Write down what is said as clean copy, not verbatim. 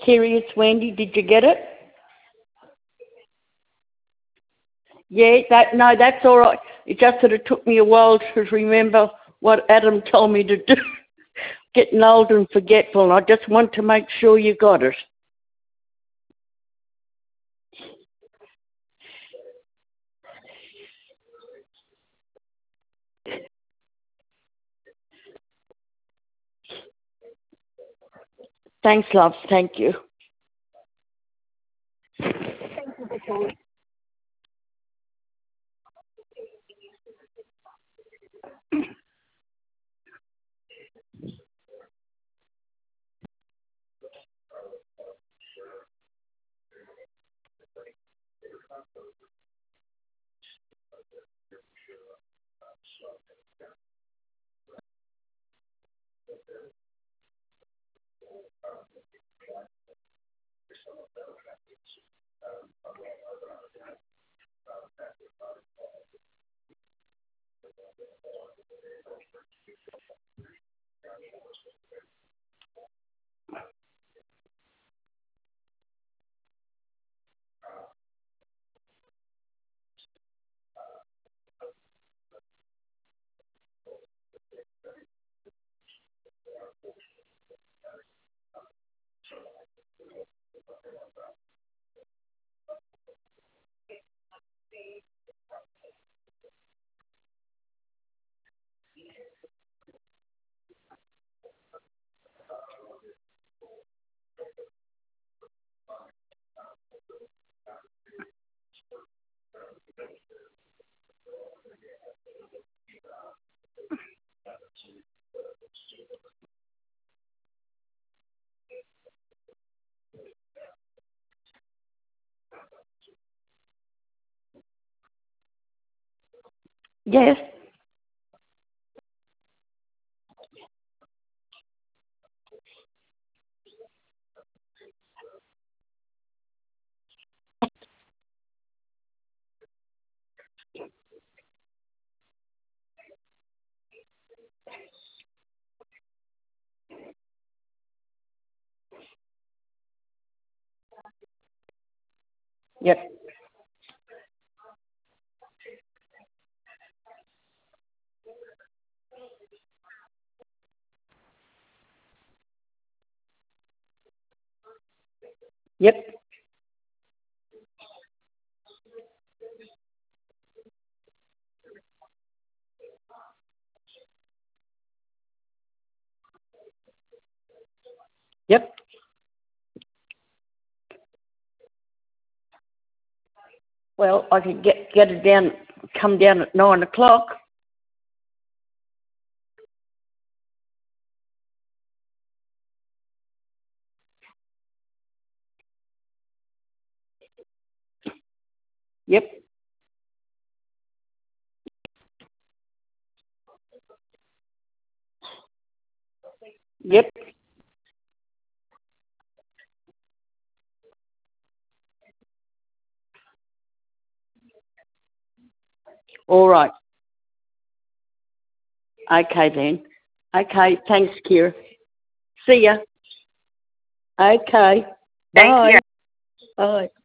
Kerry, it's Wendy. Did you get it? Yeah, that's all right. It just sort of took me a while to remember what Adam told me to do. Getting old and forgetful, and I just want to make sure you got it. Thanks, love. Thank you. Yes. Yep. Yep. Yep. Well, I could get it down, come down at 9 o'clock. Yep. Yep. All right. Okay then. Okay. Thanks, Kira. See ya. Okay. Thank Bye. you. Bye.